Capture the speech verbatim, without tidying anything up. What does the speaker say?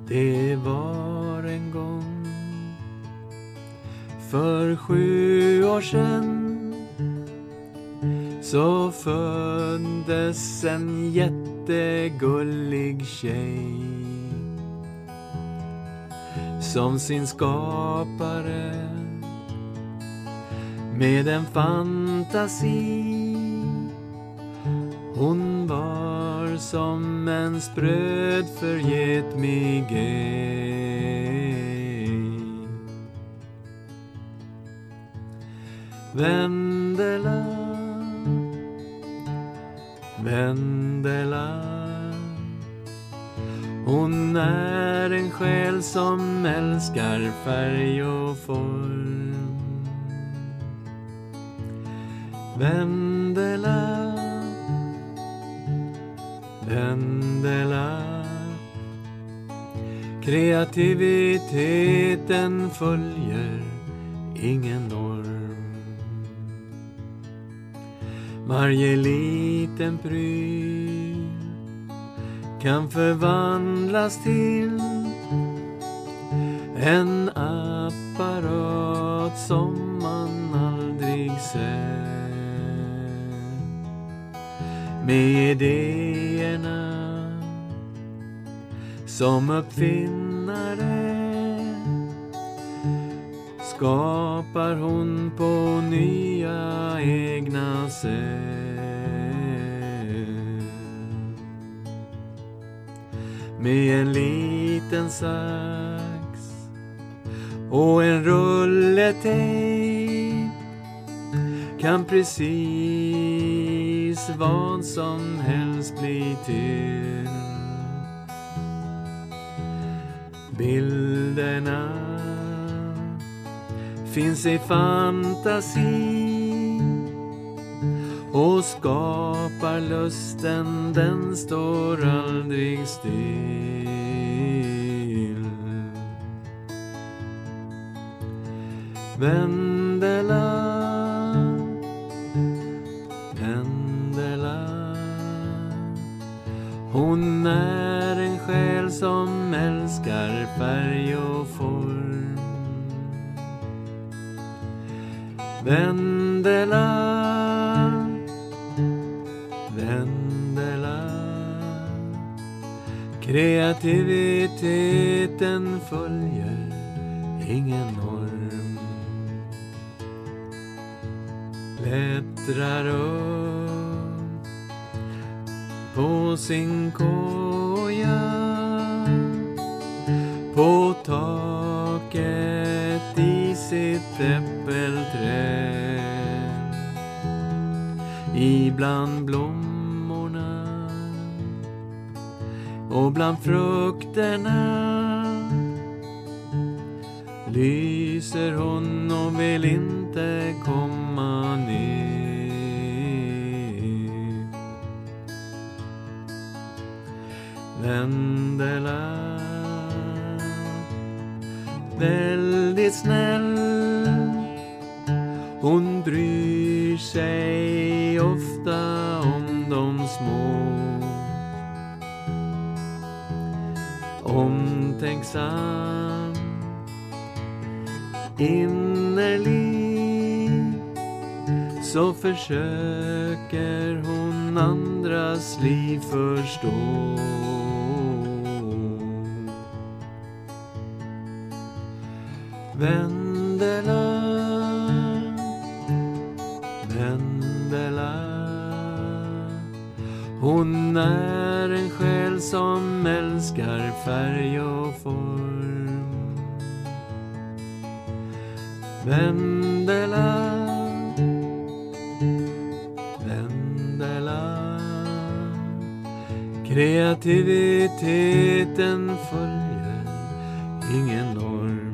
Det var en gång för sju år sedan, så föddes en jättegullig tjej som sin skapare med en fantasi. Hon var som en spröd getmig Vendela, Vendela, hon är en själ som älskar färg och form. Vendela, Vendela, kreativiteten följer ingen norm. Varje liten pryl kan förvandlas till en apparat som man aldrig sett. Med idéerna som uppfinnare skapar hon på nya egna sätt. Med en liten sax och en rulle tejp kan precis vad som helst bli till. Bilderna finns i fantasi och skapar lusten, den står aldrig still. Vendela, Vendela, hon är en själ som älskar färg och form. Vendela, Vendela, kreativiteten följer ingen norm. Klättrar upp på sin koja, på taket i sitt äppelträd. Ibland blommorna och bland frukterna lyser hon och vill inte komma ner. Vendela, väldigt snäll, hon bryr sig ofta om de små. Omtänksam, innerlig, så försöker hon andras liv förstå. Vendela, Vendela, hon är en själ som älskar färg och form. Vendela, Vendela, kreativiteten följer ingen norm.